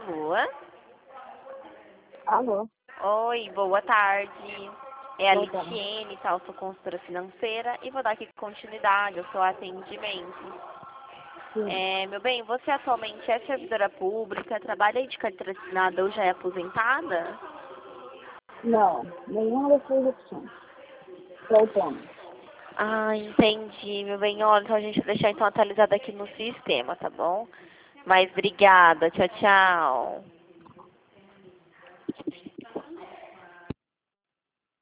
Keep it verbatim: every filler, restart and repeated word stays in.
Alô? Alô? Oi, boa tarde. É a Boa tarde. Litiene, tal, sou consultora financeira e vou dar aqui continuidade ao seu atendimento. Sim. É, meu bem, você atualmente é servidora pública, trabalha de carteira assinada ou já é aposentada? Não, nenhuma das suas opções. Sou autônomo. Ah, entendi, meu bem. Olha, então a gente vai deixar então atualizado aqui no sistema, tá bom? Mas obrigada, tchau, tchau.